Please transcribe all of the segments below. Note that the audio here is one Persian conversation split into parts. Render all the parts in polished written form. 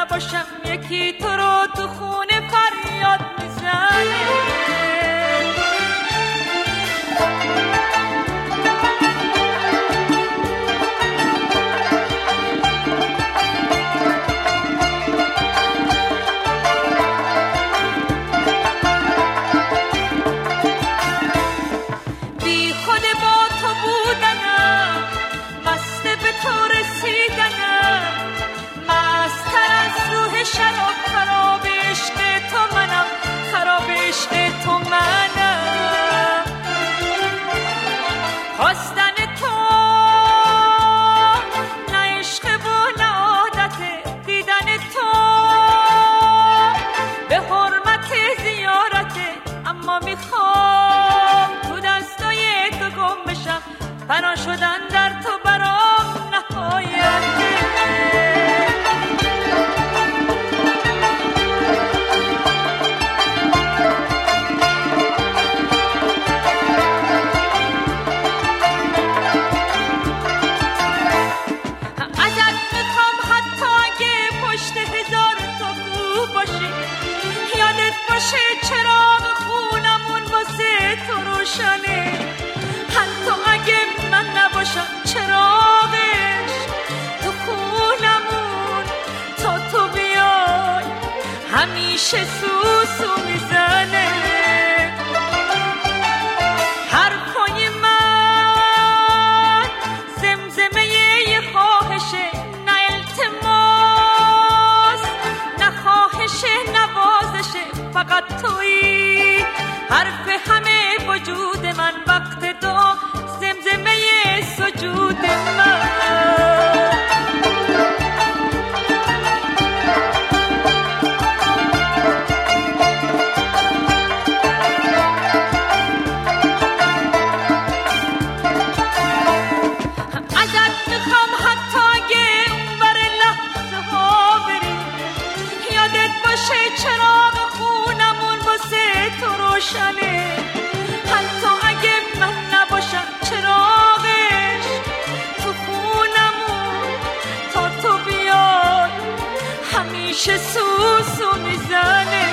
نباشم یکی تو رو تو خونه فریاد میزنه. شراب خراب عشق تو منم، خراب عشق تو منم. خواستن تو نه عشق و نه عادت، دیدن تو به حرمت زیارته. اما میخوام تو دستای تو گم بشم، فنا شدن در تو برام نهایته. چراغ خونمون واسه تو روشنه، حتی اگه من نباشم چراغش تو خونمون تا تو بیای همیشه سوسو میزنه. حرفای من زمزمه یه خواهشه، نه التماس نه خواهشه نوازشه، فقط تویی حرف همه وجود من، وقت دعا زمزمه سجود من. عدد میخوام حتی اگه اونور لحظه ها بری، یادت باشه چراغ خونمون واسه تو روشنه، حتی اگه من نباشم چراغش تو خونمون تا تو بیای همیشه سوسو میزنه.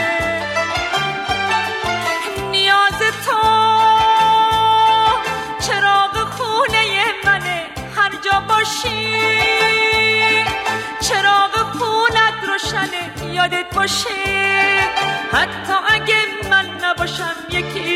نیاز تو چراغ خونه منه، هر جا باشی چراغ خونت روشنه. یادت باشه حتی اگه من نباشم یکی